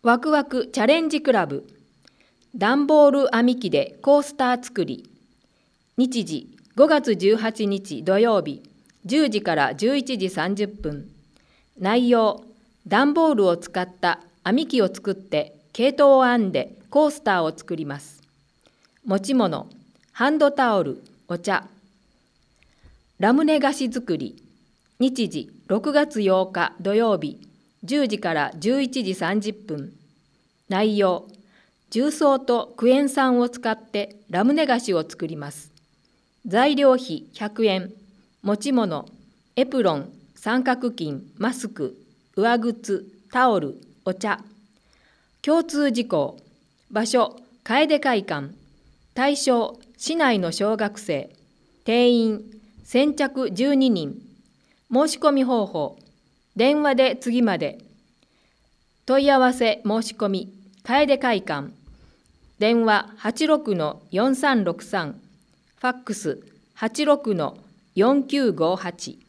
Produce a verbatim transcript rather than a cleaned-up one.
ワクワクチャレンジクラブ。段ボール編み機でコースター作り。日時ごがつじゅうはちにち土曜日じゅうじからじゅういちじさんじゅっぷん。内容、段ボールを使った編み機を作って毛糸を編んでコースターを作ります。持ち物、ハンドタオル、お茶。ラムネ菓子作り。日時ろくがつようか土曜日じゅうじからじゅういちじさんじゅっぷん。内容、重曹とクエン酸を使ってラムネ菓子を作ります。材料費ひゃくえん。持ち物、エプロン、三角巾、マスク、上靴、タオル、お茶。共通事項、場所、楓会館。対象、市内の小学生。定員、先着じゅうににん。申し込み方法、電話で次まで。問い合わせ申し込み、楓会館。電話 はちろくのよんさんろくさん、ファックス はちろくのよんきゅうごはち。